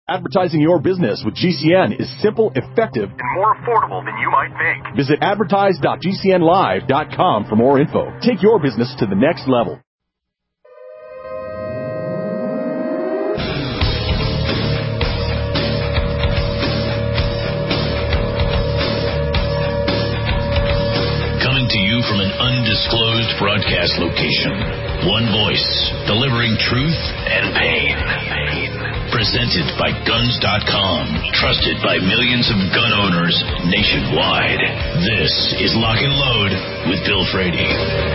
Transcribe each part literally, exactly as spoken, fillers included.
Advertising your business with G C N is simple, effective, and more affordable than you might think. Visit advertise dot g c n live dot com for more info. Take your business to the next level. Coming to you from an undisclosed broadcast location. One voice, delivering truth and pain. Presented by guns dot com, trusted by millions of gun owners nationwide. This is Lock and Load with Bill Frady.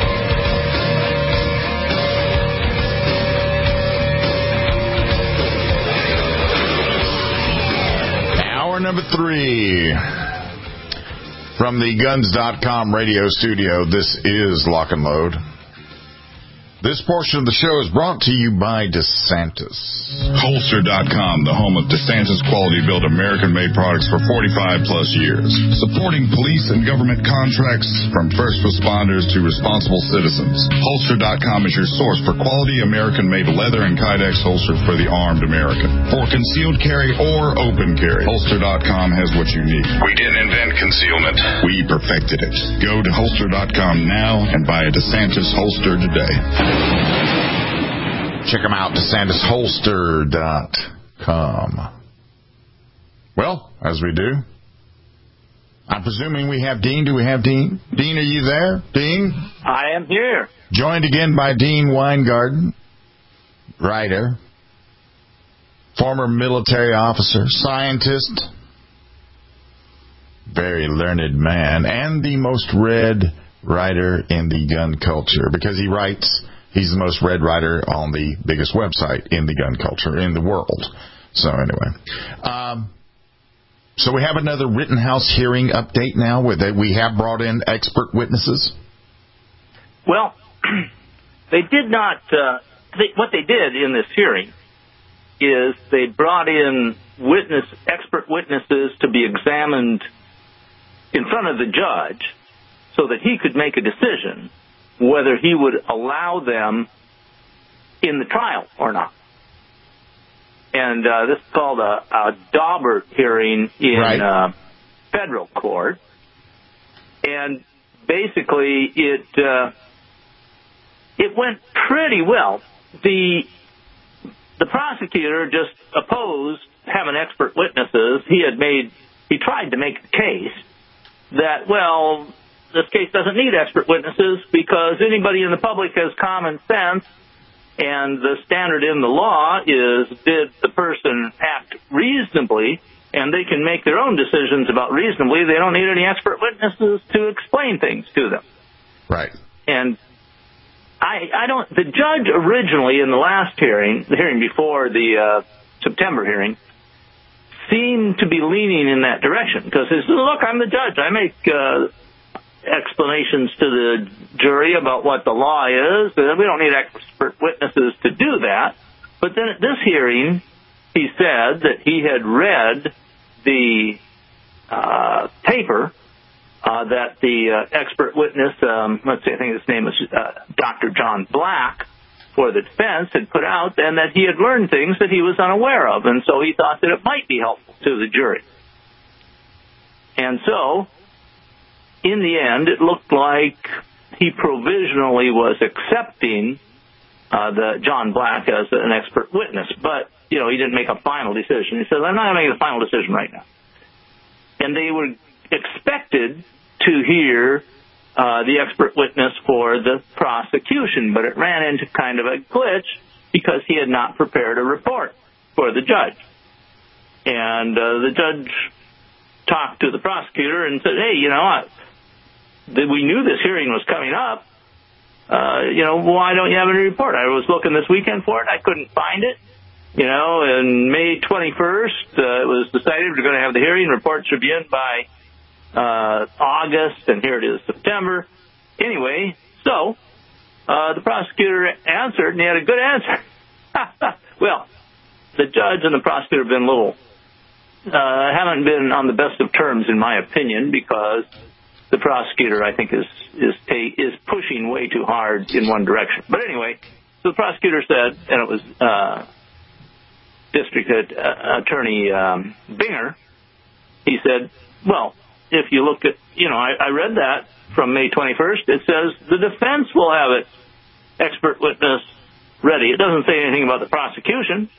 Hour number three from the guns dot com radio studio. This is Lock and Load. This portion of the show is brought to you by DeSantis. Holster dot com, the home of DeSantis quality-built American-made products for forty-five plus years. Supporting police and government contracts from first responders to responsible citizens. Holster dot com is your source for quality American-made leather and Kydex holsters for the armed American. For concealed carry or open carry, Holster dot com has what you need. We didn't invent concealment. We perfected it. Go to Holster dot com now and buy a DeSantis holster today. Check them out, DeSantis Holster dot com. Well, as we do, I'm presuming we have Dean. Do we have Dean? Dean, are you there? Dean? I am here. Joined again by Dean Weingarten, writer, former military officer, scientist, very learned man, and the most read writer in the gun culture, because he writes... He's the most read writer on the biggest website in the gun culture in the world. So anyway, um, so we have another Rittenhouse hearing update now. With that, we have brought in expert witnesses. Well, they did not. Uh, they, what they did in this hearing is they brought in witness, expert witnesses to be examined in front of the judge, so that he could make a decision whether he would allow them in the trial or not. And uh, this is called a, a Daubert hearing in right. uh, federal court. And basically, it uh, it went pretty well. The the prosecutor just opposed having expert witnesses. He had made he tried to make the case that, well, this case doesn't need expert witnesses because anybody in the public has common sense, and the standard in the law is, did the person act reasonably, and they can make their own decisions about reasonably. They don't need any expert witnesses to explain things to them. Right. And I, I don't. The judge originally in the last hearing, the hearing before the uh, September hearing, seemed to be leaning in that direction because he said, "Look, I'm the judge. I make Uh, explanations to the jury about what the law is. We don't need expert witnesses to do that." But then at this hearing, he said that he had read the uh, paper uh, that the uh, expert witness, um, let's see, I think his name was uh, Doctor John Black, for the defense, had put out, and that he had learned things that he was unaware of. And so he thought that it might be helpful to the jury. And so, in the end, it looked like he provisionally was accepting uh, the John Black as an expert witness. But, you know, he didn't make a final decision. He said, "I'm not going to make a final decision right now." And they were expected to hear uh, the expert witness for the prosecution, but it ran into kind of a glitch because he had not prepared a report for the judge. And uh, the judge talked to the prosecutor and said, "Hey, you know, I, we knew this hearing was coming up. Uh, you know, why don't you have any report? I was looking this weekend for it. I couldn't find it. You know, and May twenty-first, uh, it was decided we're going to have the hearing. Report should be in by uh, August, and here it is, September. Anyway, so uh, the prosecutor answered, and he had a good answer. Well, the judge and the prosecutor have been a little, uh, haven't been on the best of terms, in my opinion, because the prosecutor, I think, is is ta- is pushing way too hard in one direction. But anyway, so the prosecutor said, and it was uh, District uh, Attorney um, Binger, he said, well, if you look at, you know, I, I read that from May twenty-first. It says the defense will have its expert witness ready. It doesn't say anything about the prosecution.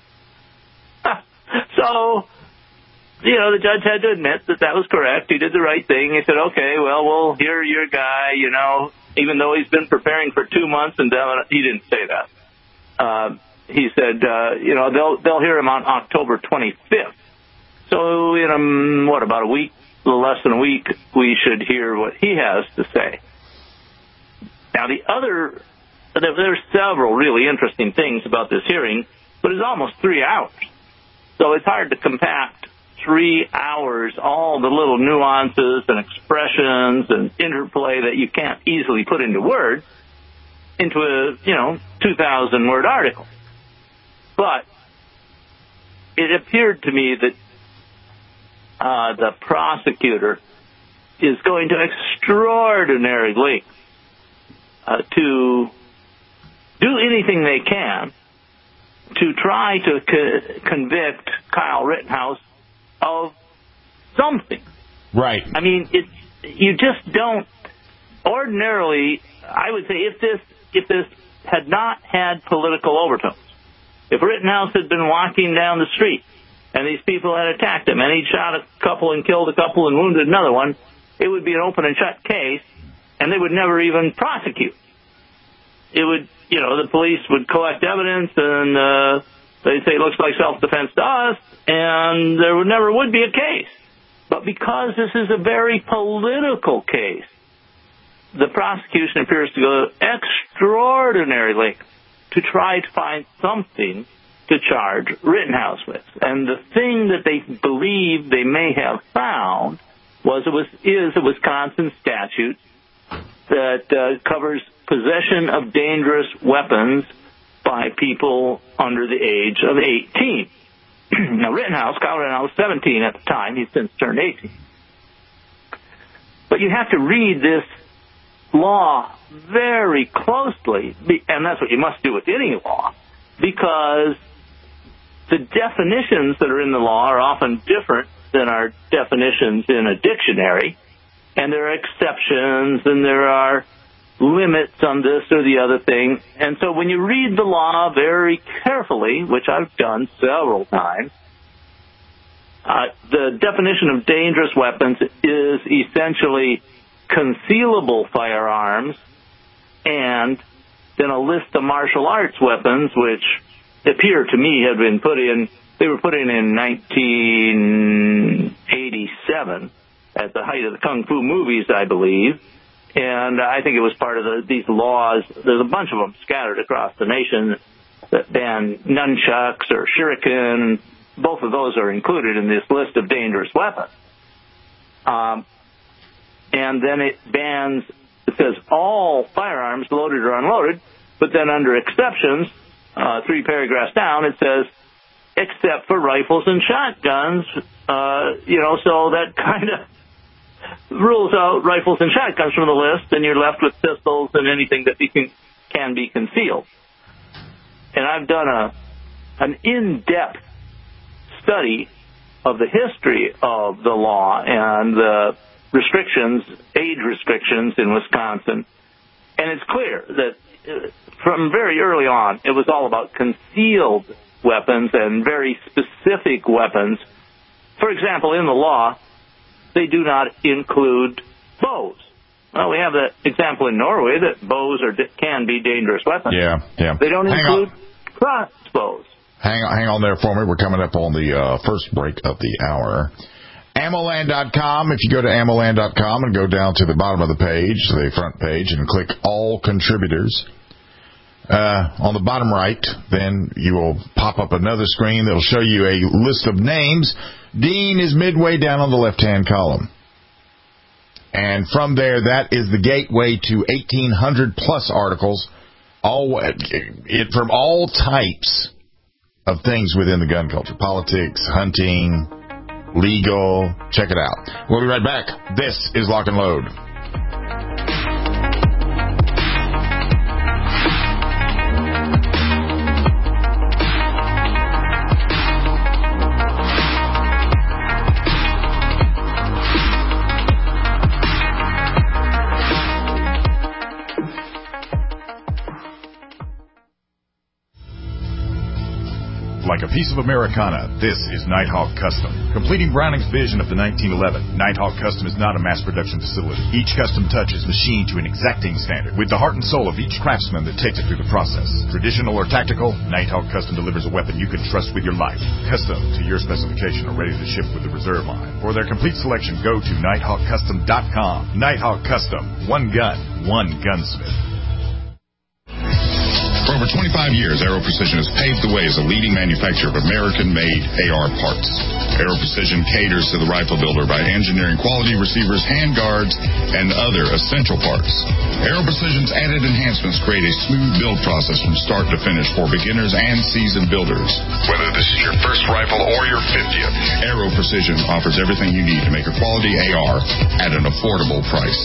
So, you know, the judge had to admit that that was correct. He did the right thing. He said, okay, well, we'll hear your guy, you know, even though he's been preparing for two months, and he didn't say that. Uh, he said, uh, you know, they'll they'll hear him on October twenty-fifth. So in, um, what, about a week, a little less than a week, we should hear what he has to say. Now, the other, there, there's several really interesting things about this hearing, but it's almost three hours. So it's hard to compact three hours, all the little nuances and expressions and interplay that you can't easily put into words, into a, you know, two thousand word article. But it appeared to me that uh, the prosecutor is going to extraordinary lengths uh, to do anything they can to try to co- convict Kyle Rittenhouse of something. Right. I mean, it's, you just don't, ordinarily, I would say if this, if this had not had political overtones, if Rittenhouse had been walking down the street and these people had attacked him and he'd shot a couple and killed a couple and wounded another one, it would be an open and shut case and they would never even prosecute. It would, you know, the police would collect evidence and uh, they'd say it looks like self-defense to us, and there would never would be a case. But because this is a very political case, the prosecution appears to go extraordinary lengths to try to find something to charge Rittenhouse with. And the thing that they believe they may have found was it was is a Wisconsin statute that uh, covers possession of dangerous weapons by people under the age of eighteen. Now, Rittenhouse, Kyle Rittenhouse, was seventeen at the time. He's since turned eighteen. But you have to read this law very closely, and that's what you must do with any law, because the definitions that are in the law are often different than our definitions in a dictionary, and there are exceptions, and there are limits on this or the other thing. And so when you read the law very carefully, which I've done several times, uh, the definition of dangerous weapons is essentially concealable firearms and then a list of martial arts weapons, which appear to me had been put in, they were put in in nineteen eighty-seven at the height of the Kung Fu movies, I believe. And I think it was part of the, these laws. There's a bunch of them scattered across the nation that ban nunchucks or shuriken. Both of those are included in this list of dangerous weapons. Um, and then it bans, it says all firearms loaded or unloaded, but then under exceptions, uh, three paragraphs down, it says, except for rifles and shotguns, uh, you know, so that kind of rules out rifles and shotguns from the list, and you're left with pistols and anything that be can, can be concealed. And I've done a an in-depth study of the history of the law and the restrictions, age restrictions in Wisconsin, and it's clear that from very early on, it was all about concealed weapons and very specific weapons. For example, in the law, they do not include bows. Well, we have that example in Norway that bows are can be dangerous weapons. Yeah, yeah. They don't hang include on. crossbows. Hang on, hang on there for me. We're coming up on the uh, first break of the hour. Ammoland dot com. If you go to Ammoland dot com and go down to the bottom of the page, the front page, and click All Contributors, uh, on the bottom right, then you will pop up another screen that will show you a list of names. Dean is midway down on the left-hand column. And from there, that is the gateway to eighteen hundred plus articles, all it, from all types of things within the gun culture. Politics, hunting, legal. Check it out. We'll be right back. This is Lock and Load. like a piece of Americana, this is Nighthawk Custom. Completing Browning's vision of the nineteen eleven, Nighthawk Custom is not a mass production facility. Each custom touch is machined to an exacting standard, with the heart and soul of each craftsman that takes it through the process. Traditional or tactical, Nighthawk Custom delivers a weapon you can trust with your life. Custom to your specification or ready to ship with the reserve line. For their complete selection, go to nighthawk custom dot com. Nighthawk Custom. One gun, one gunsmith. For over twenty-five years, Aero Precision has paved the way as a leading manufacturer of American-made A R parts. Aero Precision caters to the rifle builder by engineering quality receivers, handguards, and other essential parts. Aero Precision's added enhancements create a smooth build process from start to finish for beginners and seasoned builders. Whether this is your first rifle or your fiftieth, Aero Precision offers everything you need to make a quality A R at an affordable price.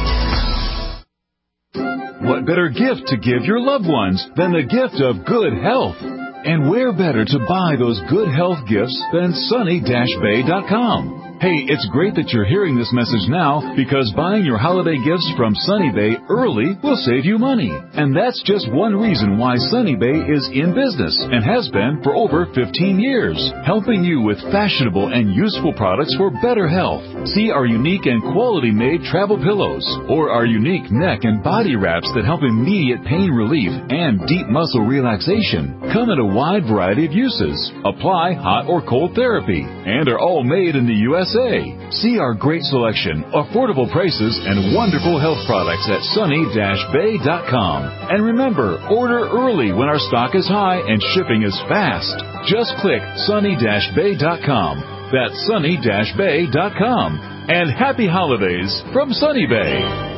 What better gift to give your loved ones than the gift of good health? And where better to buy those good health gifts than sunny dash bay dot com? Hey, it's great that you're hearing this message now, because buying your holiday gifts from Sunny Bay early will save you money. And that's just one reason why Sunny Bay is in business and has been for over fifteen years, helping you with fashionable and useful products for better health. See our unique and quality-made travel pillows, or our unique neck and body wraps that help immediate pain relief and deep muscle relaxation. Come in a wide variety of uses, apply hot or cold therapy, and are all made in the U S A. See our great selection, affordable prices, and wonderful health products at sunny dash bay dot com. And remember, order early when our stock is high and shipping is fast. Just click sunny dash bay dot com. That's sunny dash bay dot com. And happy holidays from Sunny Bay.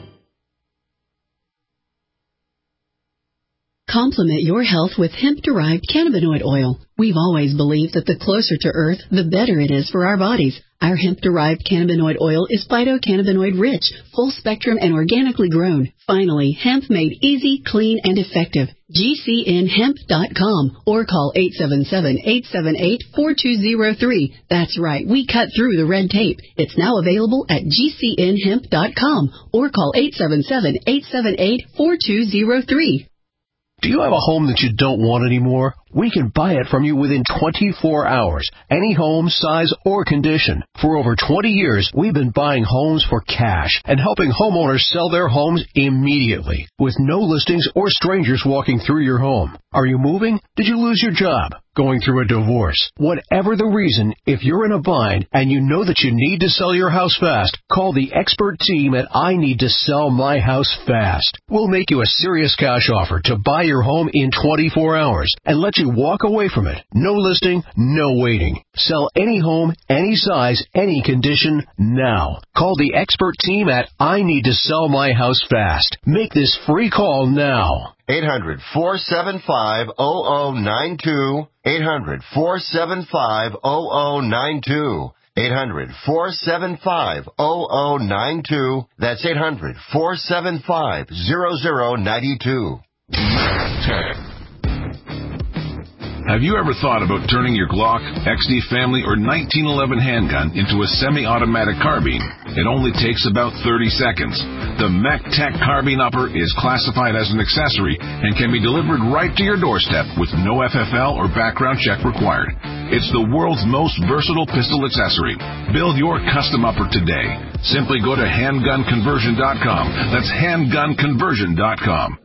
Complement your health with hemp-derived cannabinoid oil. We've always believed that the closer to Earth, the better it is for our bodies. Our hemp-derived cannabinoid oil is phytocannabinoid-rich, full-spectrum, and organically grown. Finally, hemp made easy, clean, and effective. G C N hemp dot com or call eight seven seven, eight seven eight, four two zero three. That's right, we cut through the red tape. It's now available at G C N hemp dot com or call eight seven seven, eight seven eight, four two zero three. Do you have a home that you don't want anymore? We can buy it from you within twenty-four hours. Any home, size, or condition. For over twenty years, we've been buying homes for cash and helping homeowners sell their homes immediately with no listings or strangers walking through your home. Are you moving? Did you lose your job? Going through a divorce? Whatever the reason, if you're in a bind and you know that you need to sell your house fast, call the expert team at I Need to Sell My House Fast. We'll make you a serious cash offer to buy your home in twenty-four hours and let you walk away from it. No listing, no waiting. Sell any home, any size, any condition, now. Call the expert team at I Need to Sell My House Fast. Make this free call now. eight hundred, four seven five, zero zero nine two. eight hundred, four seven five, zero zero nine two. eight hundred, four seven five, zero zero nine two. That's eight hundred, four seven five, zero zero nine two. Have you ever thought about turning your Glock, X D Family, or nineteen eleven handgun into a semi-automatic carbine? It only takes about thirty seconds. The MechTech Carbine Upper is classified as an accessory and can be delivered right to your doorstep with no F F L or background check required. It's the world's most versatile pistol accessory. Build your custom upper today. Simply go to handgun conversion dot com. That's handgun conversion dot com.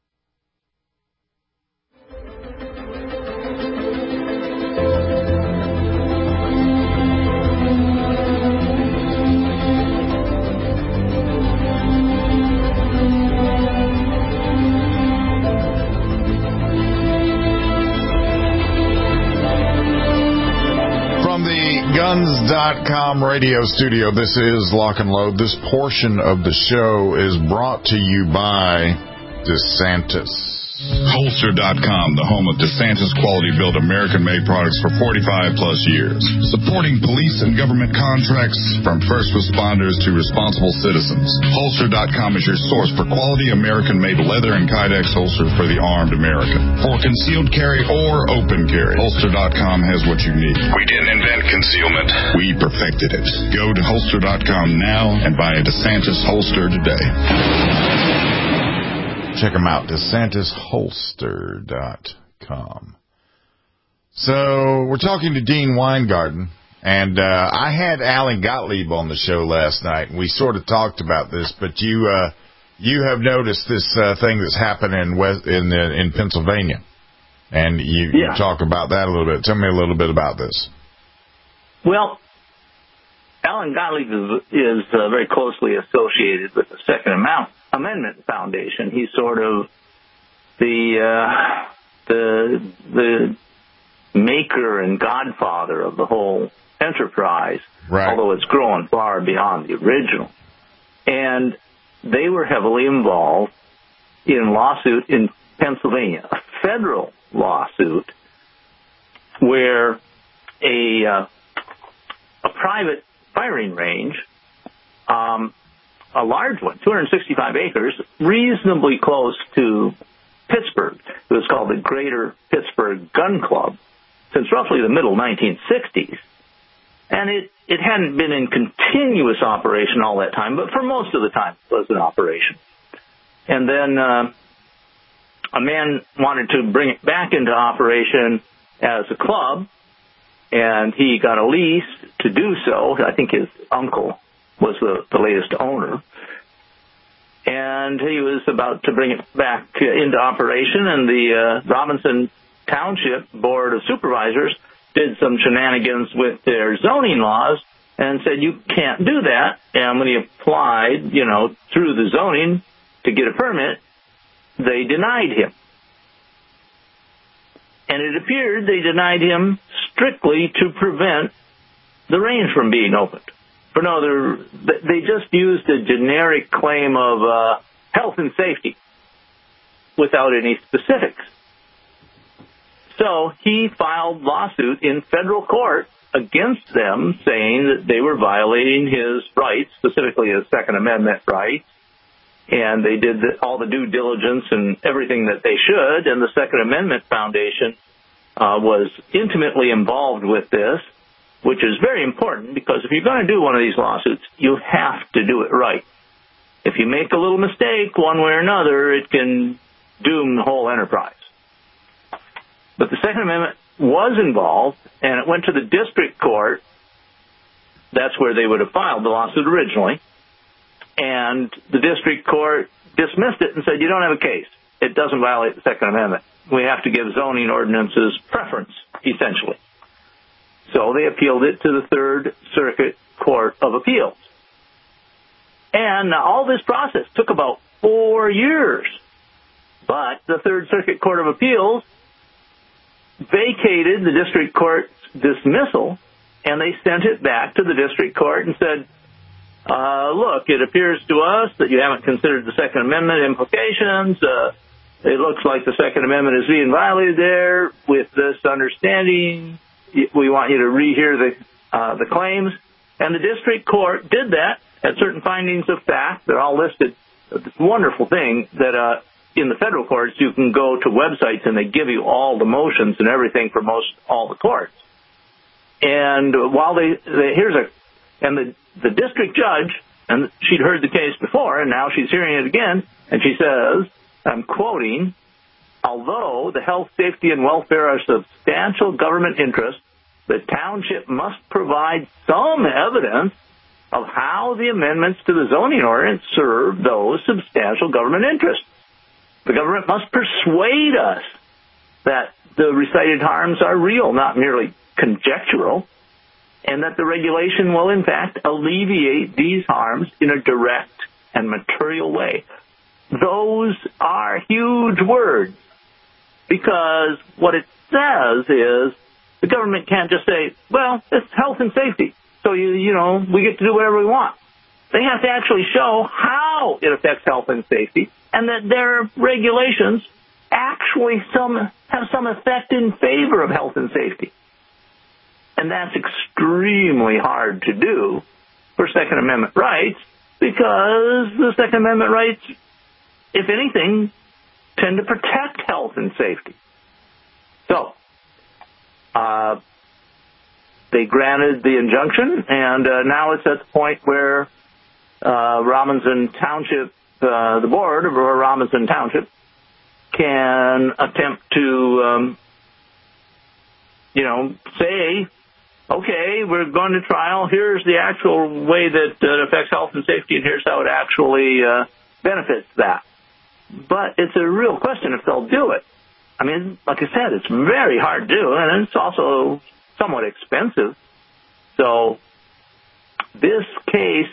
guns dot com radio studio. This is Lock and Load. This portion of the show is brought to you by DeSantis. Holster dot com, the home of DeSantis quality-built American-made products for forty-five plus years. Supporting police and government contracts from first responders to responsible citizens. Holster dot com is your source for quality American-made leather and Kydex holsters for the armed American. For concealed carry or open carry, Holster dot com has what you need. We didn't invent concealment. We perfected it. Go to Holster dot com now and buy a DeSantis holster today. Check them out, DeSantis Holster dot com. So we're talking to Dean Weingarten, and uh, I had Alan Gottlieb on the show last night, and we sort of talked about this, but you uh, you have noticed this uh, thing that's happened in West, in uh, in Pennsylvania, and you, yeah. you talk about that a little bit. Tell me a little bit about this. Well, Alan Gottlieb is, is uh, very closely associated with the Second Amendment Foundation. He's sort of the uh, the the maker and godfather of the whole enterprise, right. although it's grown far beyond the original. And they were heavily involved in a lawsuit in Pennsylvania, a federal lawsuit where a uh, a private firing range, um, a large one, two hundred sixty-five acres, reasonably close to Pittsburgh. It was called the Greater Pittsburgh Gun Club since roughly the middle nineteen sixties. And it, it hadn't been in continuous operation all that time, but for most of the time it was in operation. And then uh, a man wanted to bring it back into operation as a club, and he got a lease to do so. I think his uncle was the, the latest owner. And he was about to bring it back into operation, and the uh, Robinson Township Board of Supervisors did some shenanigans with their zoning laws and said, you can't do that. And when he applied, you know, through the zoning to get a permit, they denied him. And it appeared they denied him strictly to prevent the range from being opened. For no other, they just used a generic claim of uh, health and safety without any specifics. So he filed lawsuit in federal court against them, saying that they were violating his rights, specifically his Second Amendment rights, and they did the, all the due diligence and everything that they should, and the Second Amendment Foundation uh, was intimately involved with this, which is very important, because if you're going to do one of these lawsuits, you have to do it right. If you make a little mistake one way or another, it can doom the whole enterprise. But the Second Amendment was involved, and it went to the district court. That's where they would have filed the lawsuit originally. And the district court dismissed it and said, you don't have a case. It doesn't violate the Second Amendment. We have to give zoning ordinances preference, essentially. So they appealed it to the Third Circuit Court of Appeals. And all this process took about four years. But the Third Circuit Court of Appeals vacated the district court's dismissal, and they sent it back to the district court and said, uh, look, it appears to us that you haven't considered the Second Amendment implications. Uh, it looks like the Second Amendment is being violated there. With this understanding, we want you to rehear the uh, the claims. And the district court did that, had certain findings of fact. They're all listed. It's a wonderful thing that uh, in the federal courts you can go to websites and they give you all the motions and everything for most all the courts. And while they, they here's a and the the district judge, and she'd heard the case before, and now she's hearing it again, and she says, I'm quoting, although the health, safety, and welfare are substantial government interests, the township must provide some evidence of how the amendments to the zoning ordinance serve those substantial government interests. The government must persuade us that the recited harms are real, not merely conjectural, and that the regulation will, in fact, alleviate these harms in a direct and material way. Those are huge words, because what it says is the government can't just say, well, it's health and safety, so, you, you know, we get to do whatever we want. They have to actually show how it affects health and safety, and that their regulations actually some have some effect in favor of health and safety. And that's extremely hard to do for Second Amendment rights, because the Second Amendment rights, if anything, tend to protect health and safety. So, uh, they granted the injunction, and uh, now it's at the point where uh, Robinson Township, uh, the board of Robinson Township, can attempt to um, you know, say, okay, we're going to trial. Here's the actual way that uh, affects health and safety, and here's how it actually uh, benefits that. But it's a real question if they'll do it. I mean, like I said, it's very hard to do, and it's also somewhat expensive. So this case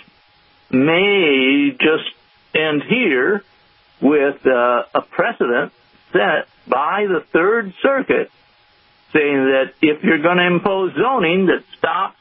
may just end here with uh, a precedent set by the Third Circuit saying that if you're going to impose zoning that stops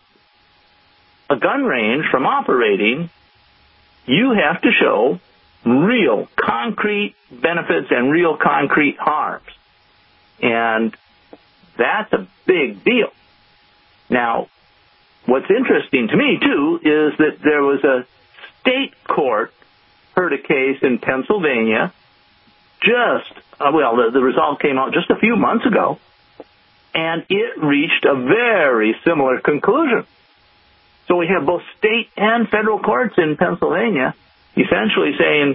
a gun range from operating, you have to show real concrete benefits and real concrete harms. And that's a big deal. Now, what's interesting to me, too, is that there was a state court heard a case in Pennsylvania just, uh, well, the, the result came out just a few months ago, and it reached a very similar conclusion. So we have both state and federal courts in Pennsylvania essentially saying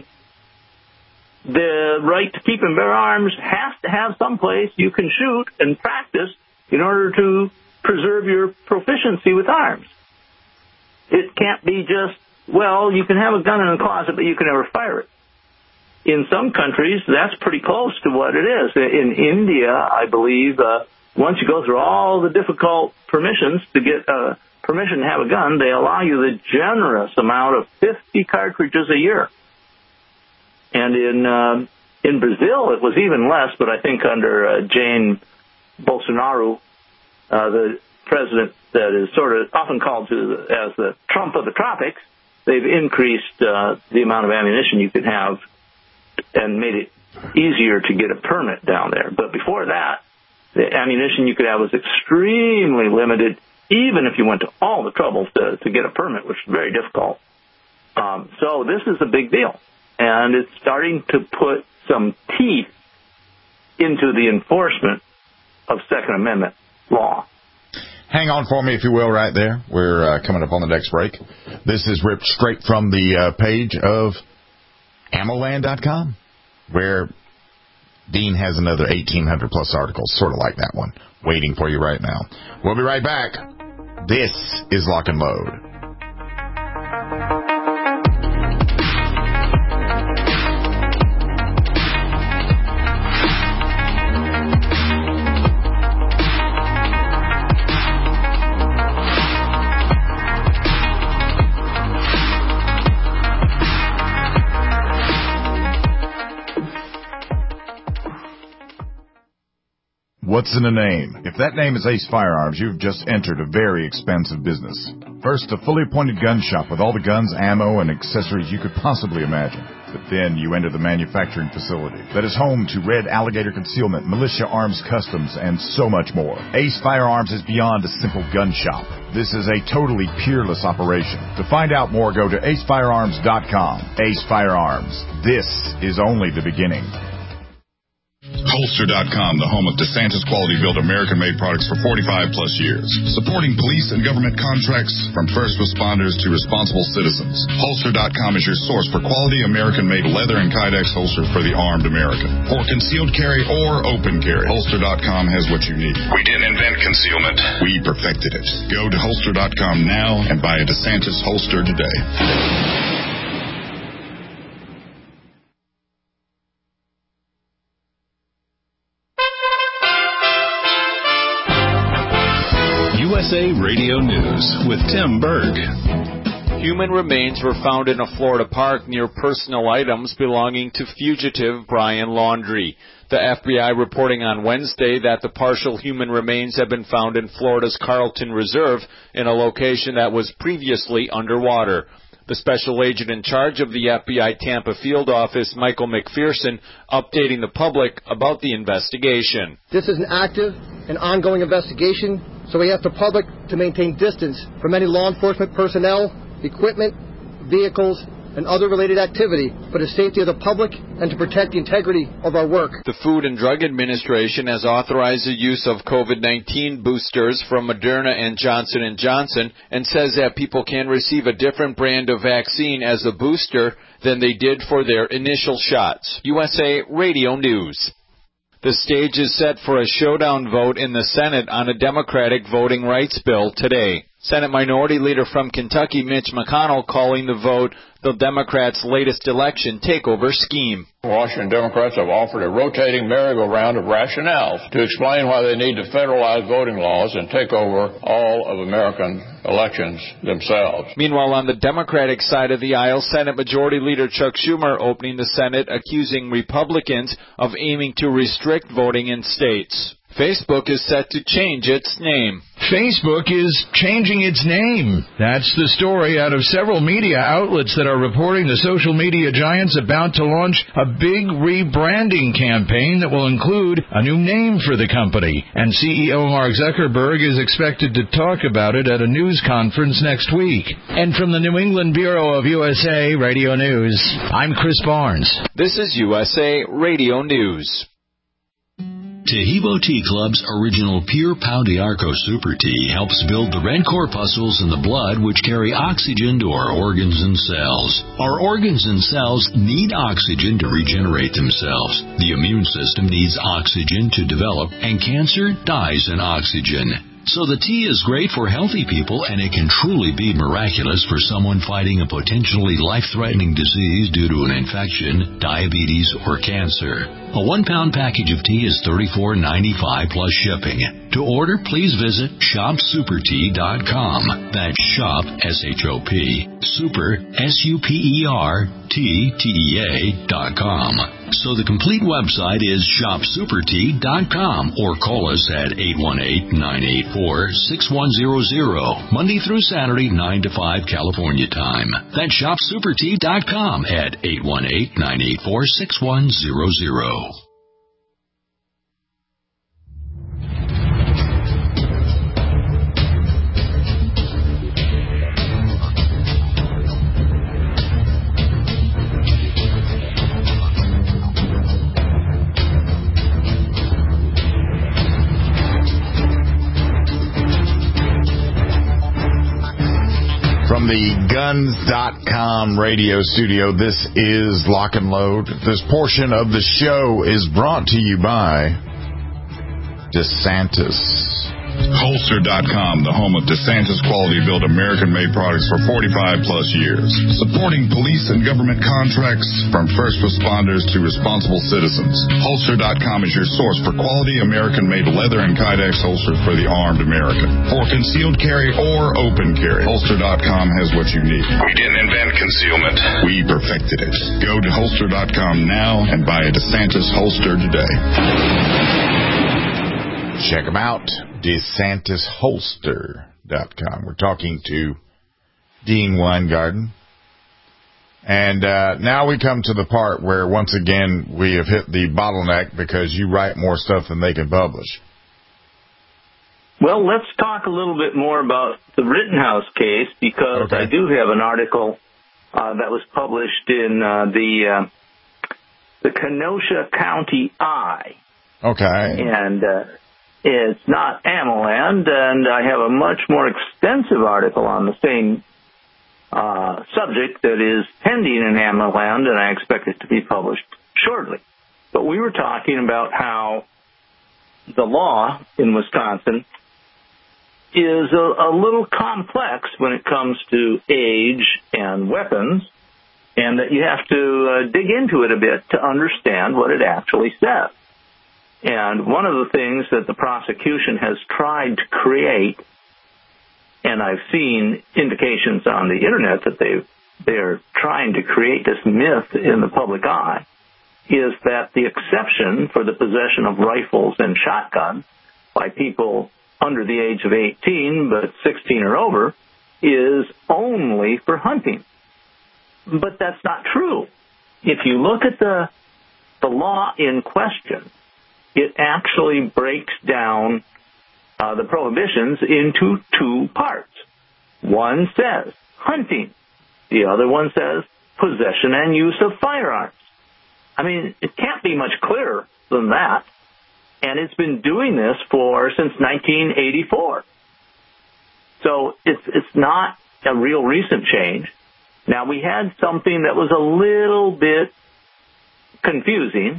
the right to keep and bear arms has to have some place you can shoot and practice in order to preserve your proficiency with arms. It can't be just, well, you can have a gun in a closet, but you can never fire it. In some countries, that's pretty close to what it is. In India, I believe, uh, once you go through all the difficult permissions to get uh, permission to have a gun, they allow you the generous amount of fifty cartridges a year. And in uh, in Brazil, it was even less, but I think under uh, Jair Bolsonaro, uh, the president that is sort of often called to the, as the Trump of the tropics, they've increased uh, the amount of ammunition you can have and made it easier to get a permit down there. But before that, the ammunition you could have was extremely limited, even if you went to all the trouble to, to get a permit, which is very difficult. Um, so this is a big deal, and it's starting to put some teeth into the enforcement of Second Amendment law. Hang on for me, if you will, right there. We're uh, coming up on the next break. This is ripped straight from the uh, page of ammo land dot com, where Dean has another eighteen hundred plus articles, sort of like that one, waiting for you right now. We'll be right back. This is Lock and Load. What's in a name? If that name is Ace Firearms, you've just entered a very expensive business. First, a fully appointed gun shop with all the guns, ammo, and accessories you could possibly imagine. But then you enter the manufacturing facility that is home to Red Alligator Concealment, Militia Arms Customs, and so much more. Ace Firearms is beyond a simple gun shop. This is a totally peerless operation. To find out more, go to ace firearms dot com. Ace Firearms. This is only the beginning. Holster dot com, the home of DeSantis Quality Built American-made products for forty-five plus years. Supporting police and government contracts from first responders to responsible citizens. Holster dot com is your source for quality American-made leather and Kydex holsters for the armed American. For concealed carry or open carry, Holster dot com has what you need. We didn't invent concealment. We perfected it. Go to Holster dot com now and buy a DeSantis holster today. U S A Radio News with Tim Berg. Human remains were found in a Florida park near personal items belonging to fugitive Brian Laundrie. The F B I reporting on Wednesday that the partial human remains have been found in Florida's Carlton Reserve in a location that was previously underwater. The special agent in charge of the F B I Tampa field office, Michael McPherson, updating the public about the investigation. This is an active and ongoing investigation, so we ask the public to maintain distance from any law enforcement personnel, equipment, vehicles, and other related activity for the safety of the public and to protect the integrity of our work. The Food and Drug Administration has authorized the use of COVID nineteen boosters from Moderna and Johnson and Johnson and says that people can receive a different brand of vaccine as a booster than they did for their initial shots. U S A Radio News. The stage is set for a showdown vote in the Senate on a Democratic voting rights bill today. Senate Minority Leader from Kentucky, Mitch McConnell, calling the vote the Democrats' latest election takeover scheme. Washington Democrats have offered a rotating merry-go-round of rationales to explain why they need to federalize voting laws and take over all of American elections themselves. Meanwhile, on the Democratic side of the aisle, Senate Majority Leader Chuck Schumer opening the Senate, accusing Republicans of aiming to restrict voting in states. Facebook is set to change its name. Facebook is changing its name. That's the story out of several media outlets that are reporting the social media giant's about to launch a big rebranding campaign that will include a new name for the company. And C E O Mark Zuckerberg is expected to talk about it at a news conference next week. And from the New England Bureau of U S A Radio News, I'm Chris Barnes. This is U S A Radio News. Taheebo Tea Club's original Pure Pau d'Arco Super Tea helps build the red corpuscles in the blood which carry oxygen to our organs and cells. Our organs and cells need oxygen to regenerate themselves. The immune system needs oxygen to develop, and cancer dies in oxygen. So the tea is great for healthy people, and it can truly be miraculous for someone fighting a potentially life-threatening disease due to an infection, diabetes, or cancer. A one-pound package of tea is thirty-four ninety-five plus shipping. To order, please visit shop super tea dot com. That's shop, S H O P, super, S U P E R, T T E A dot com. So the complete website is shop super tea dot com, or call us at eight one eight, nine eight four, six one zero zero, Monday through Saturday, nine to five California time. That's shop super tea dot com at eight one eight, nine eight four, six one zero zero. From the guns dot com radio studio, this is Lock and Load. This portion of the show is brought to you by DeSantis. Holster dot com, the home of DeSantis quality-built American-made products for forty-five plus years. Supporting police and government contracts from first responders to responsible citizens. Holster dot com is your source for quality American-made leather and Kydex holsters for the armed American. For concealed carry or open carry, Holster dot com has what you need. We didn't invent concealment. We perfected it. Go to Holster dot com now and buy a DeSantis holster today. Check them out, DeSantis Holster dot com. We're talking to Dean Weingarten. And uh, now we come to the part where, once again, we have hit the bottleneck because you write more stuff than they can publish. Well, let's talk a little bit more about the Rittenhouse case, because okay. I do have an article uh, that was published in uh, the uh, the Kenosha County Eye. Okay. And uh, it's not AmmoLand, and I have a much more extensive article on the same uh, subject that is pending in AmmoLand, and I expect it to be published shortly. But we were talking about how the law in Wisconsin is a, a little complex when it comes to age and weapons, and that you have to uh, dig into it a bit to understand what it actually says. And one of the things that the prosecution has tried to create, and I've seen indications on the Internet that they they're trying to create this myth in the public eye, is that the exception for the possession of rifles and shotguns by people under the age of eighteen but sixteen or over is only for hunting. But that's not true. If you look at the the law in question, it actually breaks down uh, the prohibitions into two parts. One says hunting. The other one says possession and use of firearms. I mean, it can't be much clearer than that. And it's been doing this for since nineteen eighty-four. So it's it's not a real recent change. Now, we had something that was a little bit confusing,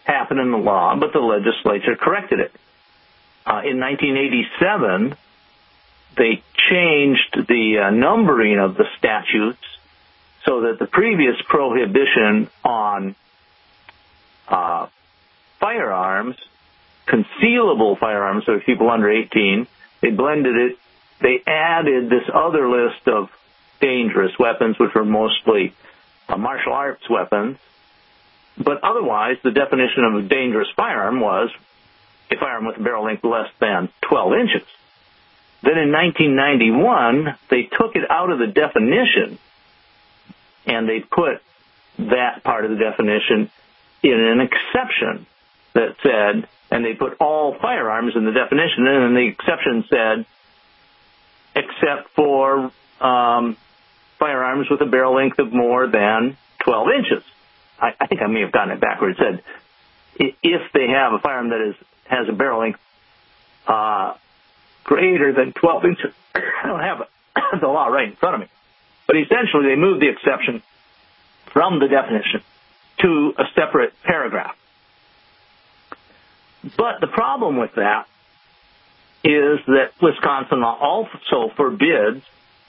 happen in the law, but the legislature corrected it. Uh, in nineteen eighty-seven, they changed the uh, numbering of the statutes so that the previous prohibition on uh, firearms, concealable firearms, so people under eighteen, they blended it. They added this other list of dangerous weapons, which were mostly uh, martial arts weapons. But otherwise, the definition of a dangerous firearm was a firearm with a barrel length less than twelve inches. Then in nineteen ninety-one, they took it out of the definition, and they put that part of the definition in an exception that said, and they put all firearms in the definition, and then the exception said, except for um, firearms with a barrel length of more than twelve inches. I, I think I may have gotten it backwards. It said, if they have a firearm that is has a barrel length uh, greater than twelve inches. I don't have the law right in front of me. But essentially, they moved the exception from the definition to a separate paragraph. But the problem with that is that Wisconsin law also forbids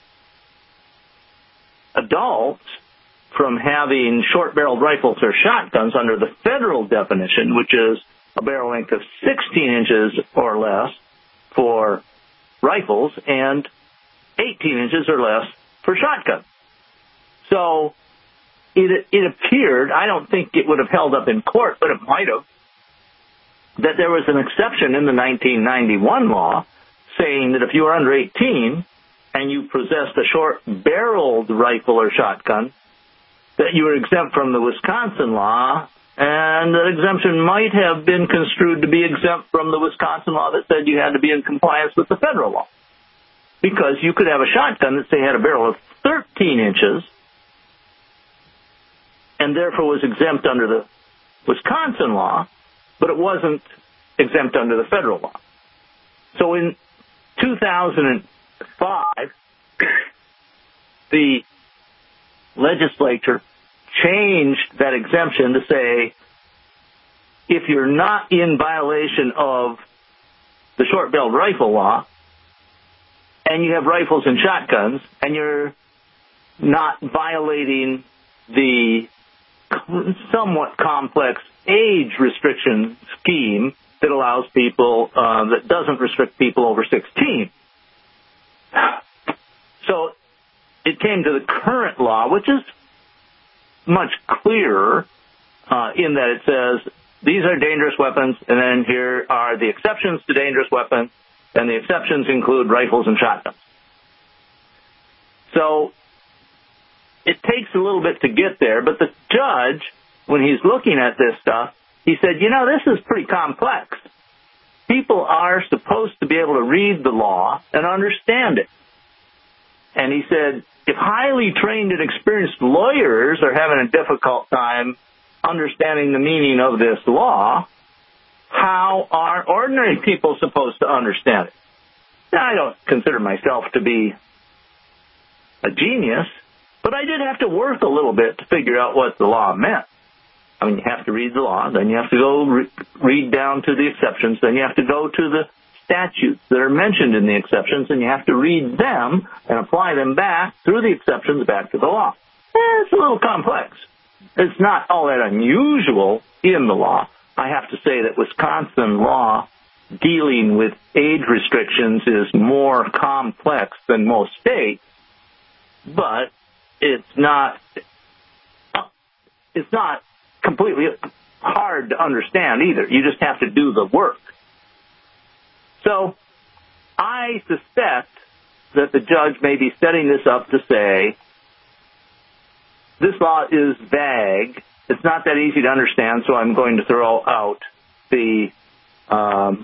adults from having short-barreled rifles or shotguns under the federal definition, which is a barrel length of sixteen inches or less for rifles and eighteen inches or less for shotguns. So it, it appeared, I don't think it would have held up in court, but it might have, that there was an exception in the nineteen ninety-one law saying that if you were under eighteen and you possessed a short-barreled rifle or shotgun, that you were exempt from the Wisconsin law, and the exemption might have been construed to be exempt from the Wisconsin law that said you had to be in compliance with the federal law. Because you could have a shotgun that, say, had a barrel of thirteen inches, and therefore was exempt under the Wisconsin law, but it wasn't exempt under the federal law. So in two thousand five, the legislature changed that exemption to say, if you're not in violation of the short-barreled rifle law, and you have rifles and shotguns, and you're not violating the somewhat complex age restriction scheme that allows people, uh, that doesn't restrict people over sixteen. So it came to the current law, which is much clearer uh, in that it says these are dangerous weapons, and then here are the exceptions to dangerous weapons, and the exceptions include rifles and shotguns. So it takes a little bit to get there, but the judge, when he's looking at this stuff, he said, you know, this is pretty complex. People are supposed to be able to read the law and understand it. And he said, if highly trained and experienced lawyers are having a difficult time understanding the meaning of this law, how are ordinary people supposed to understand it? Now, I don't consider myself to be a genius, but I did have to work a little bit to figure out what the law meant. I mean, you have to read the law, then you have to go re- read down to the exceptions, then you have to go to the statutes that are mentioned in the exceptions, and you have to read them and apply them back through the exceptions back to the law. Eh, it's a little complex. It's not all that unusual in the law. I have to say that Wisconsin law dealing with age restrictions is more complex than most states, but it's not it's not completely hard to understand either. You just have to do the work. So I suspect that the judge may be setting this up to say, this law is vague. It's not that easy to understand, so I'm going to throw out the um,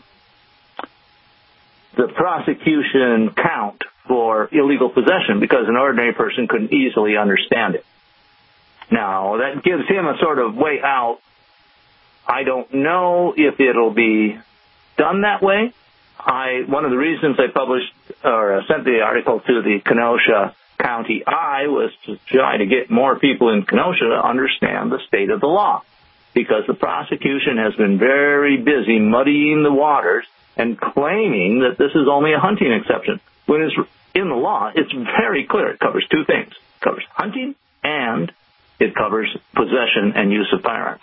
the prosecution count for illegal possession because an ordinary person couldn't easily understand it. Now, that gives him a sort of way out. I don't know if it'll be done that way. I one of the reasons I published or sent the article to the Kenosha County Eye was to try to get more people in Kenosha to understand the state of the law. because the prosecution has been very busy muddying the waters and claiming that this is only a hunting exception. When it's in the law, it's very clear. It covers two things. It covers hunting and it covers possession and use of firearms.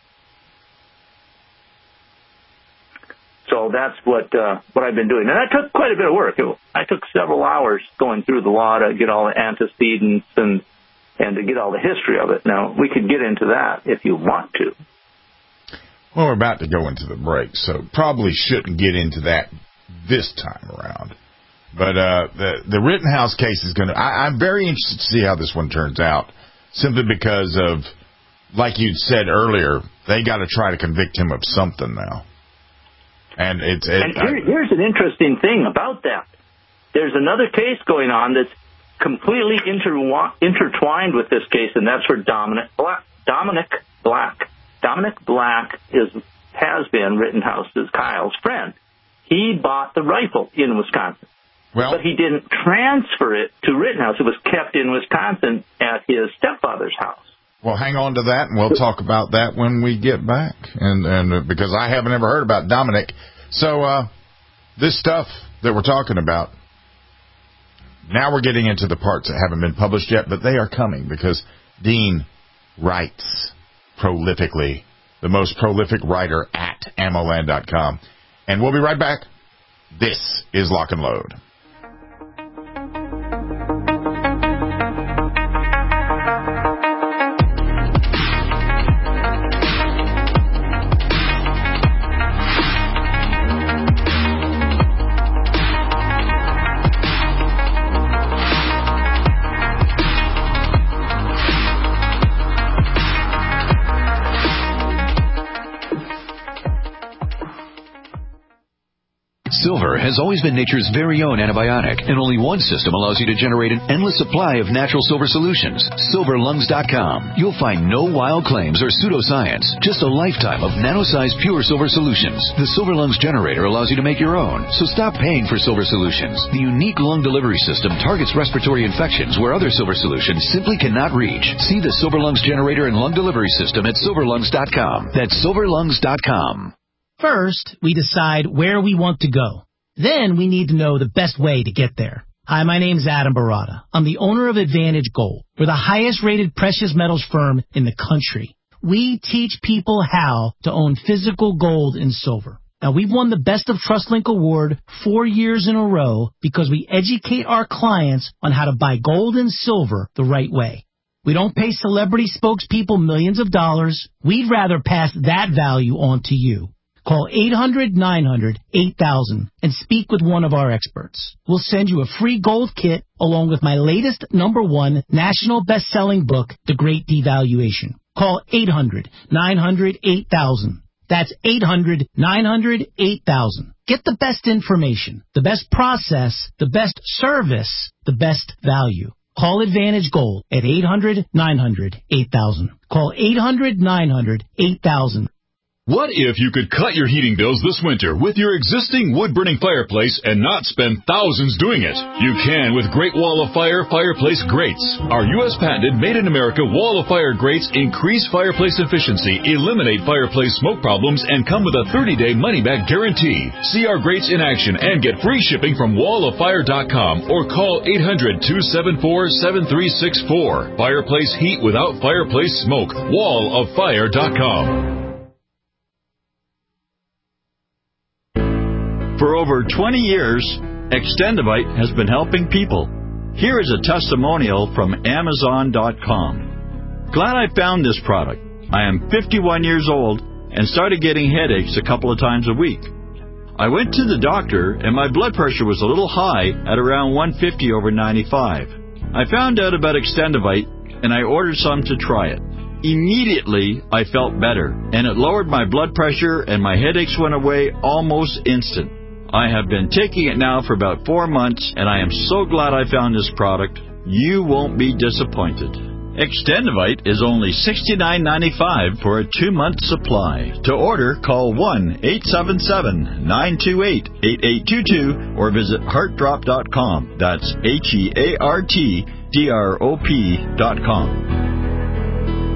So that's what uh, what I've been doing. And that took quite a bit of work. It, I took several hours going through the law to get all the antecedents and and to get all the history of it. Now, we could get into that if you want to. Well, we're about to go into the break, so probably shouldn't get into that this time around. But uh, the the Rittenhouse case is going to... I'm very interested to see how this one turns out, simply because of, like you said earlier, they got to try to convict him of something now. And it's it, and here, here's an interesting thing about that. There's another case going on that's completely interwa- intertwined with this case, and that's for Dominic Black. Dominic Black. Dominic Black is has been Rittenhouse's Kyle's friend. He bought the rifle in Wisconsin, well, but he didn't transfer it to Rittenhouse. It was kept in Wisconsin at his stepfather's house. Well, hang on to that, and we'll talk about that when we get back. And and uh, because I haven't ever heard about Dominic. So uh, this stuff that we're talking about, now we're getting into the parts that haven't been published yet, but they are coming because Dean writes prolifically, the most prolific writer at ammo land dot com. And we'll be right back. This is Lock and Load. Silver has always been nature's very own antibiotic, and only one system allows you to generate an endless supply of natural silver solutions. silver lungs dot com. You'll find no wild claims or pseudoscience, just a lifetime of nano-sized pure silver solutions. The Silver Lungs generator allows you to make your own, so stop paying for silver solutions. The unique lung delivery system targets respiratory infections where other silver solutions simply cannot reach. See the Silver Lungs generator and lung delivery system at silver lungs dot com. That's silver lungs dot com. First, we decide where we want to go. Then we need to know the best way to get there. Hi, my name's Adam Barata. I'm the owner of Advantage Gold. We're the highest-rated precious metals firm in the country. We teach people how to own physical gold and silver. Now, we've won the Best of TrustLink Award four years in a row because we educate our clients on how to buy gold and silver the right way. We don't pay celebrity spokespeople millions of dollars. We'd rather pass that value on to you. Call eight hundred nine hundred eight thousand and speak with one of our experts. We'll send you a free gold kit along with my latest number one national best-selling book, The Great Devaluation. Call eight hundred nine hundred eight thousand. That's eight hundred nine hundred eight thousand. Get the best information, the best process, the best service, the best value. Call Advantage Gold at eight hundred nine hundred eight thousand. Call eight hundred nine hundred eight thousand. What if you could cut your heating bills this winter with your existing wood-burning fireplace and not spend thousands doing it? You can with Great Wall of Fire Fireplace Grates. Our U S patented made-in-America Wall of Fire grates increase fireplace efficiency, eliminate fireplace smoke problems, and come with a thirty-day money-back guarantee. See our grates in action and get free shipping from wall of fire dot com or call eight hundred two seven four seven three six four. Fireplace heat without fireplace smoke. wall of fire dot com. For over twenty years, Extendivite has been helping people. Here is a testimonial from amazon dot com. Glad I found this product. I am fifty-one years old and started getting headaches a couple of times a week. I went to the doctor and my blood pressure was a little high at around one fifty over ninety-five. I found out about Extendivite and I ordered some to try it. Immediately, I felt better, and it lowered my blood pressure and my headaches went away almost instant. I have been taking it now for about four months, and I am so glad I found this product. You won't be disappointed. Extendivite is only sixty-nine ninety-five for a two-month supply. To order, call one eight seven seven nine two eight eight eight two two or visit heart drop dot com. That's H E A R T D R O P dot com.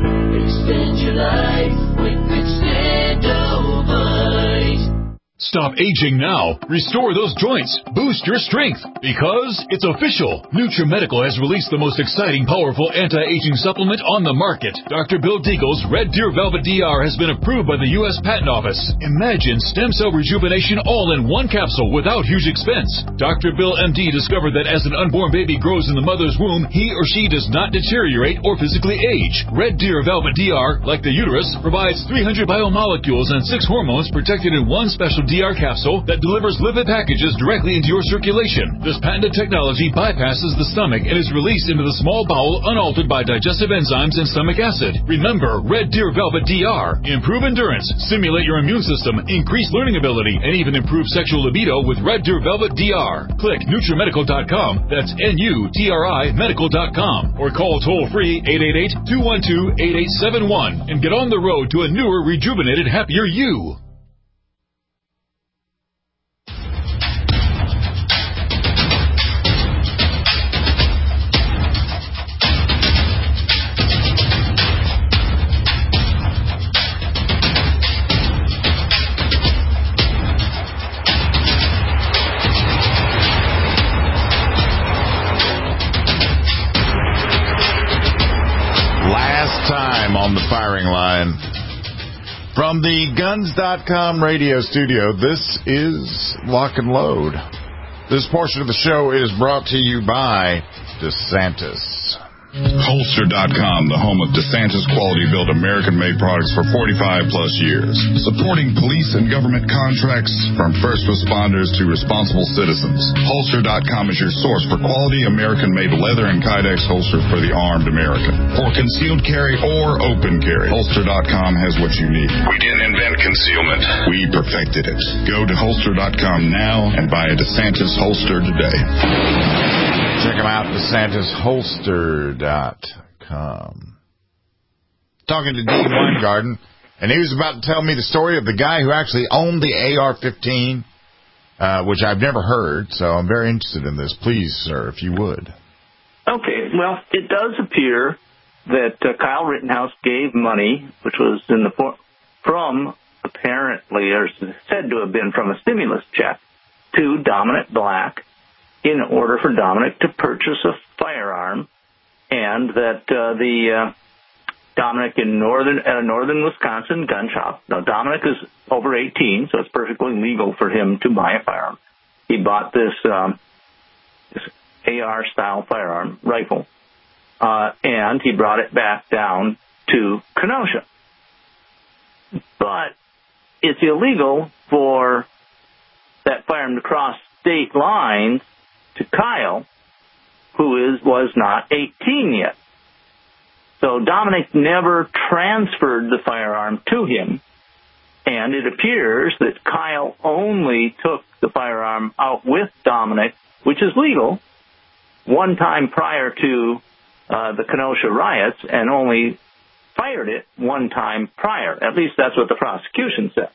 Extend your life with Extendovite. Stop aging now. Restore those joints. Boost your strength. Because it's official. NutriMedical has released the most exciting, powerful anti-aging supplement on the market. Doctor Bill Deagle's Red Deer Velvet D R has been approved by the U S Patent Office. Imagine stem cell rejuvenation all in one capsule without huge expense. Doctor Bill M D discovered that as an unborn baby grows in the mother's womb, he or she does not deteriorate or physically age. Red Deer Velvet D R, like the uterus, provides three hundred biomolecules and six hormones protected in one special D R capsule that delivers lipid packages directly into your circulation. This patented technology bypasses the stomach and is released into the small bowel unaltered by digestive enzymes and stomach acid. Remember, Red Deer Velvet D R. Improve endurance, stimulate your immune system, increase learning ability, and even improve sexual libido with Red Deer Velvet D R. Click NutriMedical dot com, that's N U T R I medical dot com, or call toll-free eight eight eight, two one two, eight eight seven one and get on the road to a newer, rejuvenated, happier you. On the firing line from the guns dot com radio studio, this is Lock and Load. This portion of the show is brought to you by DeSantis. Holster dot com, the home of DeSantis quality-built American-made products for forty-five plus years. Supporting police and government contracts from first responders to responsible citizens. Holster dot com is your source for quality American-made leather and Kydex holsters for the armed American. For concealed carry or open carry, Holster dot com has what you need. We didn't invent concealment. We perfected it. Go to Holster dot com now and buy a DeSantis holster today. Check them out, DeSantis Holster dot com. Talking to Dean Weingarten, and he was about to tell me the story of the guy who actually owned the A R fifteen, uh, which I've never heard, so I'm very interested in this. Please, sir, if you would. Okay, well, it does appear that uh, Kyle Rittenhouse gave money, which was in the for- from, apparently, or said to have been from a stimulus check, to Dominic Black, in order for Dominic to purchase a firearm, and that uh, the uh, Dominic in northern uh, northern Wisconsin gun shop. Now, Dominic is over eighteen, so it's perfectly legal for him to buy a firearm. He bought this, um, this A R-style firearm rifle, uh, and he brought it back down to Kenosha. But it's illegal for that firearm to cross state lines to Kyle, who is was not eighteen yet. So Dominic never transferred the firearm to him, and it appears that Kyle only took the firearm out with Dominic, which is legal, one time prior to uh, the Kenosha riots, and only fired it one time prior. At least that's what the prosecution says.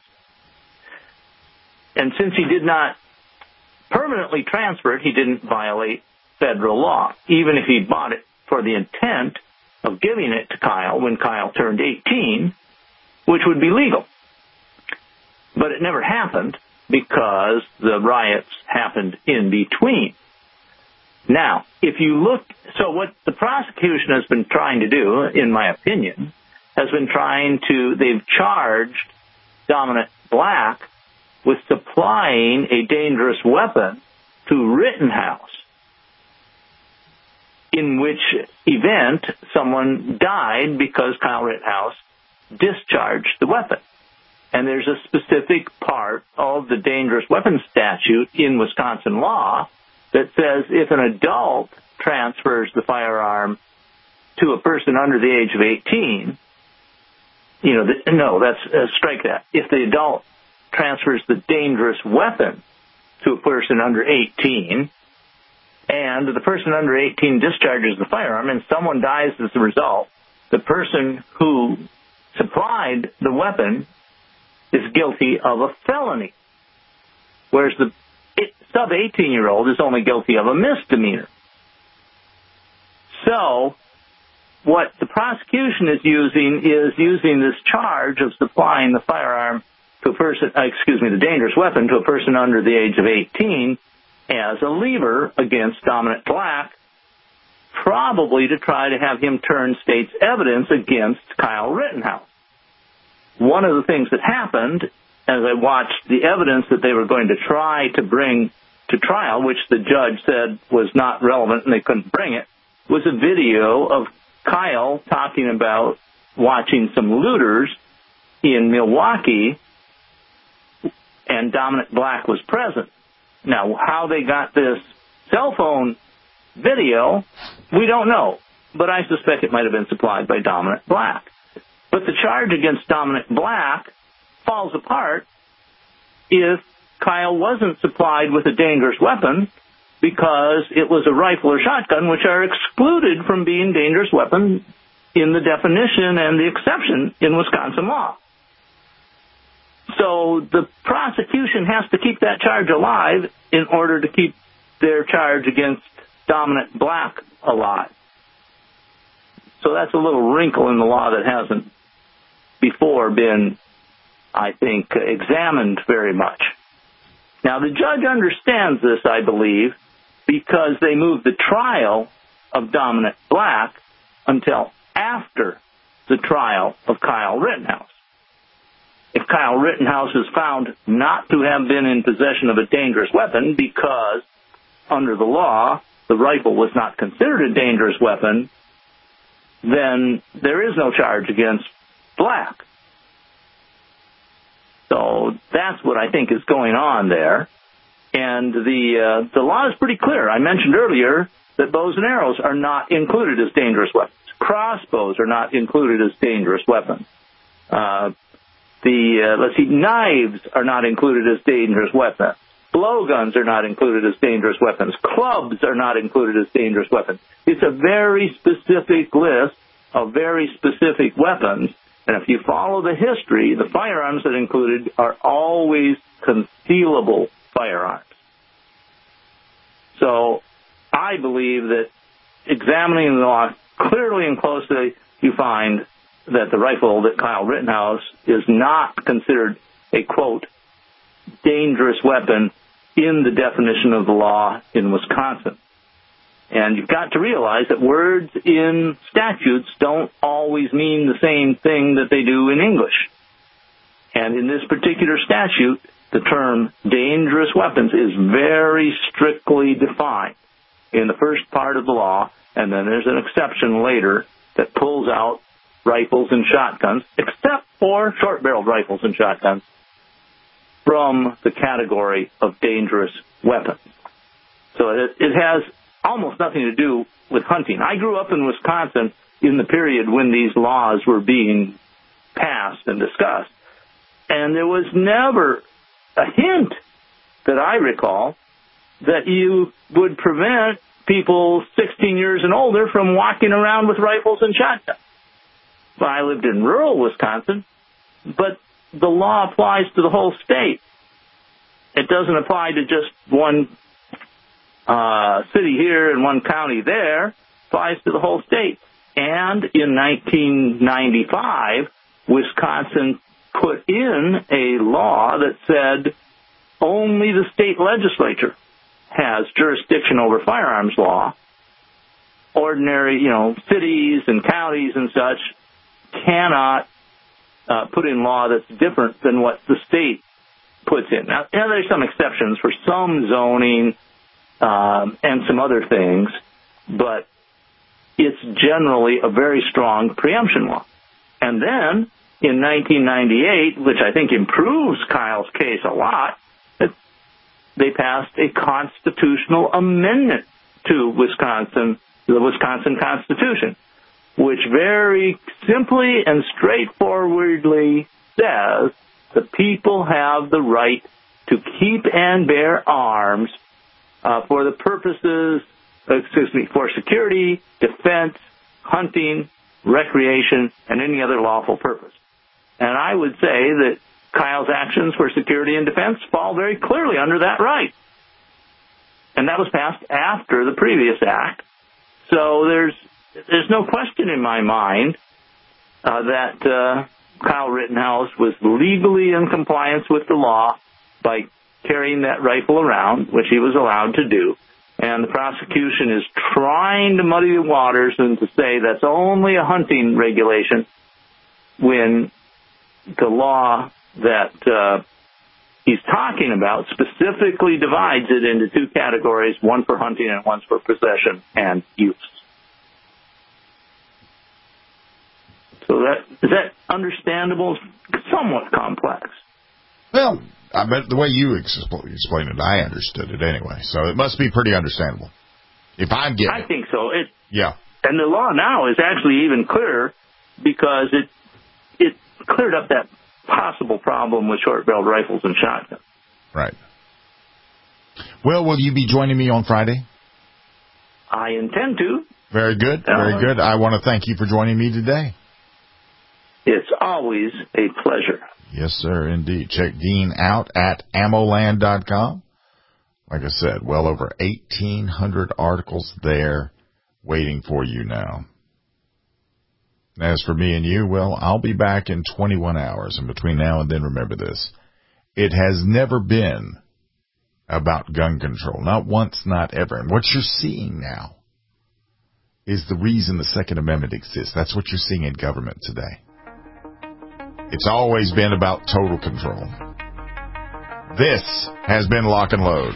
And since he did not permanently transfer it, he didn't violate federal law, even if he bought it for the intent of giving it to Kyle when Kyle turned eighteen, which would be legal. But it never happened because the riots happened in between. Now, if you look, so what the prosecution has been trying to do, in my opinion, has been trying to, they've charged Dominic Black with supplying a dangerous weapon to Rittenhouse, in which event someone died because Kyle Rittenhouse discharged the weapon. And there's a specific part of the dangerous weapons statute in Wisconsin law that says if an adult transfers the firearm to a person under the age of eighteen, you know, the, no, that's uh, strike that. If the adult transfers the dangerous weapon to a person under eighteen, and the person under eighteen discharges the firearm and someone dies as a result, the person who supplied the weapon is guilty of a felony, whereas the sub eighteen-year-old is only guilty of a misdemeanor. So what the prosecution is using is using this charge of supplying the firearm to a person, uh, excuse me, the dangerous weapon to a person under the age of eighteen as a lever against Dominic Black, probably to try to have him turn state's evidence against Kyle Rittenhouse. One of the things that happened as I watched the evidence that they were going to try to bring to trial, which the judge said was not relevant and they couldn't bring it, was a video of Kyle talking about watching some looters in Milwaukee, and Dominic Black was present. Now, how they got this cell phone video, we don't know, but I suspect it might have been supplied by Dominic Black. But the charge against Dominic Black falls apart if Kyle wasn't supplied with a dangerous weapon, because it was a rifle or shotgun, which are excluded from being dangerous weapons in the definition and the exception in Wisconsin law. So the prosecution has to keep that charge alive in order to keep their charge against Dominic Black alive. So that's a little wrinkle in the law that hasn't before been, I think, examined very much. Now, the judge understands this, I believe, because they moved the trial of Dominic Black until after the trial of Kyle Rittenhouse. If Kyle Rittenhouse is found not to have been in possession of a dangerous weapon because, under the law, the rifle was not considered a dangerous weapon, then there is no charge against Black. So that's what I think is going on there. And the uh, the law is pretty clear. I mentioned earlier that bows and arrows are not included as dangerous weapons. Crossbows are not included as dangerous weapons. Uh, the uh, let's see, knives are not included as dangerous weapons. Blowguns are not included as dangerous weapons. Clubs are not included as dangerous weapons. It's a very specific list of very specific weapons. And if you follow the history, the firearms that included are always concealable firearms. So I believe that examining the law clearly and closely, you find that the rifle that Kyle Rittenhouse is not considered a, quote, dangerous weapon in the definition of the law in Wisconsin. And you've got to realize that words in statutes don't always mean the same thing that they do in English. And in this particular statute, the term dangerous weapons is very strictly defined in the first part of the law, and then there's an exception later that pulls out rifles and shotguns, except for short-barreled rifles and shotguns, from the category of dangerous weapons. So it, it has almost nothing to do with hunting. I grew up in Wisconsin in the period when these laws were being passed and discussed, and there was never a hint that I recall that you would prevent people sixteen years and older from walking around with rifles and shotguns. Well, I lived in rural Wisconsin, but the law applies to the whole state. It doesn't apply to just one uh, city here and one county there. It applies to the whole state. And in nineteen ninety-five, Wisconsin put in a law that said only the state legislature has jurisdiction over firearms law. Ordinary, you know, cities and counties and such cannot uh, put in law that's different than what the state puts in. Now, now there's some exceptions for some zoning um, and some other things, but it's generally a very strong preemption law. And then in nineteen ninety-eight, which I think improves Kyle's case a lot, it, they passed a constitutional amendment to Wisconsin, the Wisconsin Constitution, which very simply and straightforwardly says the people have the right to keep and bear arms uh, for the purposes, excuse me, for security, defense, hunting, recreation, and any other lawful purpose. And I would say that Kyle's actions for security and defense fall very clearly under that right. And that was passed after the previous act. So there's there's no question in my mind uh, that uh, Kyle Rittenhouse was legally in compliance with the law by carrying that rifle around, which he was allowed to do. And the prosecution is trying to muddy the waters and to say that's only a hunting regulation when the law that uh, he's talking about specifically divides it into two categories, one for hunting and one for possession and use. So that is that understandable? Somewhat complex. Well, I bet the way you explained it, I understood it anyway. So it must be pretty understandable. If I'm getting I think so. It, yeah. And the law now is actually even clearer because it it cleared up that possible problem with short-barreled rifles and shotguns. Right. Well, will you be joining me on Friday? I intend to. Very good. Very Uh, good. I want to thank you for joining me today. It's always a pleasure. Yes, sir, indeed. Check Dean out at ammo land dot com. Like I said, well over eighteen hundred articles there waiting for you now. As for me and you, well, I'll be back in twenty-one hours. And between now and then, remember this. It has never been about gun control. Not once, not ever. And what you're seeing now is the reason the Second Amendment exists. That's what you're seeing in government today. It's always been about total control. This has been Lock and Load.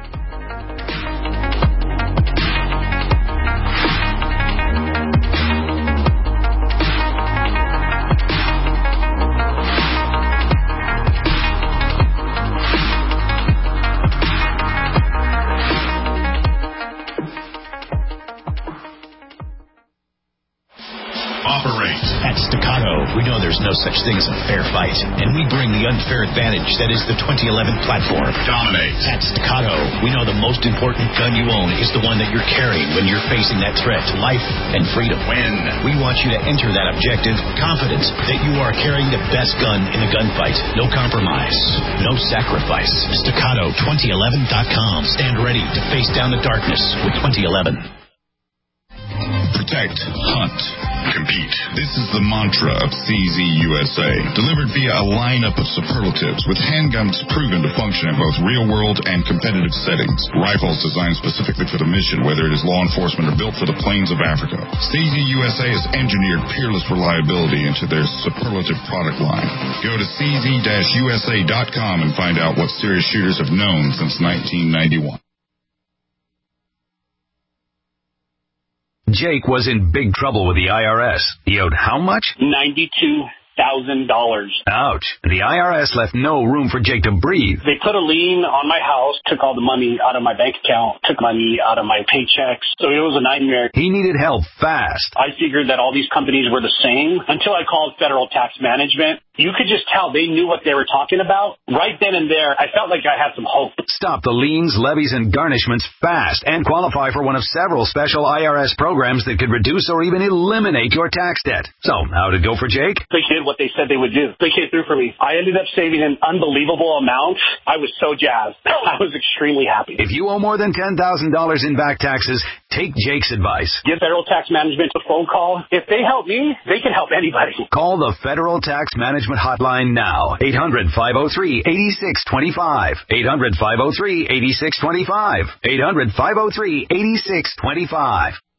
At Staccato, we know there's no such thing as a fair fight, and we bring the unfair advantage that is the twenty eleven platform. Dominate. At Staccato, we know the most important gun you own is the one that you're carrying when you're facing that threat to life and freedom. Win. We want you to enter that objective confident that you are carrying the best gun in the gunfight. No compromise. No sacrifice. Staccato twenty eleven dot com. Stand ready to face down the darkness with twenty eleven. Protect, hunt, compete. This is the mantra of C Z U S A, delivered via a lineup of superlatives with handguns proven to function in both real-world and competitive settings. Rifles designed specifically for the mission, whether it is law enforcement or built for the plains of Africa. C Z U S A has engineered peerless reliability into their superlative product line. Go to C Z U S A dot com and find out what serious shooters have known since nineteen ninety-one. Jake was in big trouble with the I R S. He owed how much? ninety-two thousand dollars. Ouch. The I R S left no room for Jake to breathe. They put a lien on my house, took all the money out of my bank account, took money out of my paychecks. So it was a nightmare. He needed help fast. I figured that all these companies were the same until I called Federal Tax Management. You could just tell they knew what they were talking about. Right then and there, I felt like I had some hope. Stop the liens, levies, and garnishments fast and qualify for one of several special I R S programs that could reduce or even eliminate your tax debt. So, how'd it go for Jake? They did what they said they would do. They came through for me. I ended up saving an unbelievable amount. I was so jazzed. I was extremely happy. If you owe more than ten thousand dollars in back taxes, take Jake's advice. Give Federal Tax Management a phone call. If they help me, they can help anybody. Call the Federal Tax Management Hotline now. eight hundred, five oh three, eight six two five. eight hundred, five oh three, eight six two five. eight hundred, five oh three, eight six two five.